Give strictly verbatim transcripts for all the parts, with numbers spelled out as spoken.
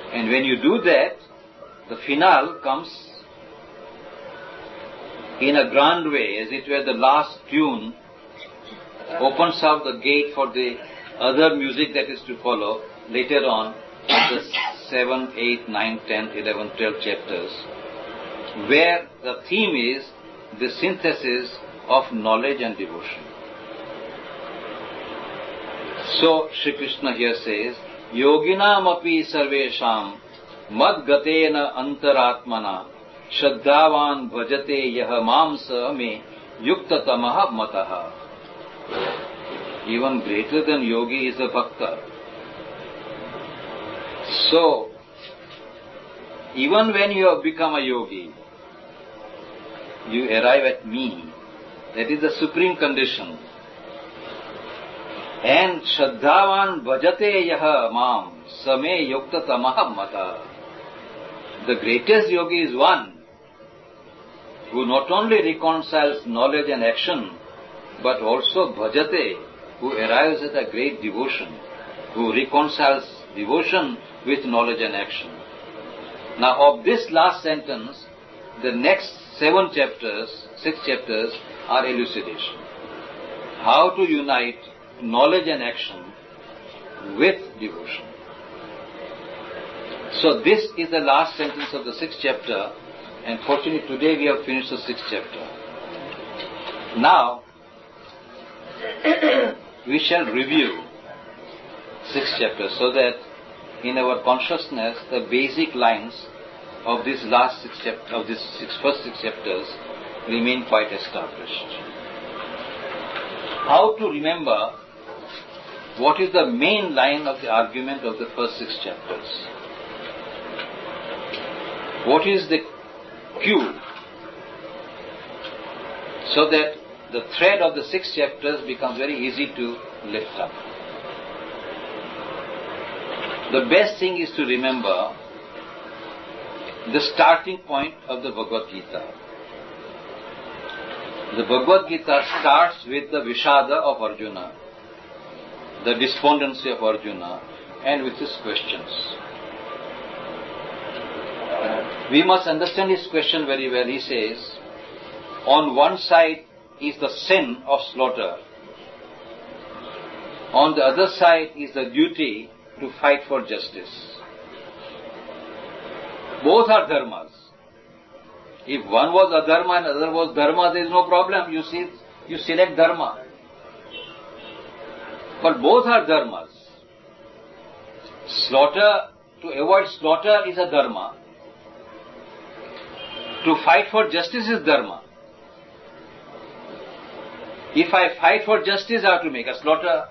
And when you do that, the finale comes in a grand way, as it were the last tune opens up the gate for the other music that is to follow later on in the seventh, eighth, ninth, tenth, eleventh, twelfth chapters, where the theme is the synthesis of knowledge and devotion. So Shri Krishna here says, Yoginam api sarvesham mad gatena antaratmana shraddhavan bhajate yaha mamsa me yuktatamaha mataha. Even greater than yogi is a bhakta. So, even when you have become a yogi, you arrive at me. That is the supreme condition. And Shraddhavan bhajate yaha mam same yukta tamaha mata. The greatest yogi is one who not only reconciles knowledge and action, but also bhajate, who arrives at a great devotion, who reconciles devotion with knowledge and action. Now of this last sentence, the next seven chapters, six chapters are elucidation. How to unite knowledge and action with devotion. So this is the last sentence of the sixth chapter, and fortunately today we have finished the sixth chapter. Now, we shall review sixth chapter so that in our consciousness the basic lines of this last six chapter, of this six, first six chapters remain quite established. How to remember what is the main line of the argument of the first six chapters? What is the cue so that the thread of the six chapters becomes very easy to lift up? The best thing is to remember the starting point of the Bhagavad Gita. The Bhagavad Gita starts with the Vishada of Arjuna, the despondency of Arjuna, and with his questions. We must understand his question very well. He says, on one side is the sin of slaughter. On the other side is the duty to fight for justice. Both are dharmas. If one was adharma and other was dharma, there is no problem. You see, you select dharma. But both are dharmas. Slaughter, to avoid slaughter is a dharma. To fight for justice is dharma. If I fight for justice, I have to make a slaughter.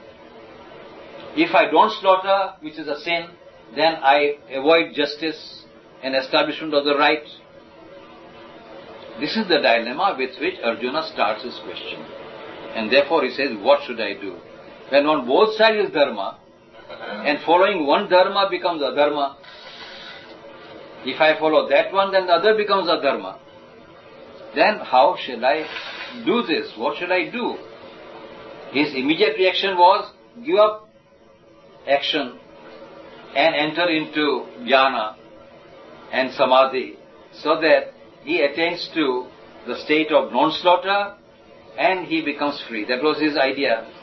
If I don't slaughter, which is a sin, then I avoid justice and establishment of the right. This is the dilemma with which Arjuna starts his question. And therefore he says, what should I do? When on both sides is dharma, and following one dharma becomes adharma. If I follow that one, then the other becomes adharma. Then how shall I do this? What should I do? His immediate reaction was, give up action and enter into jnana and samadhi so that he attains to the state of non-slaughter and he becomes free. That was his idea.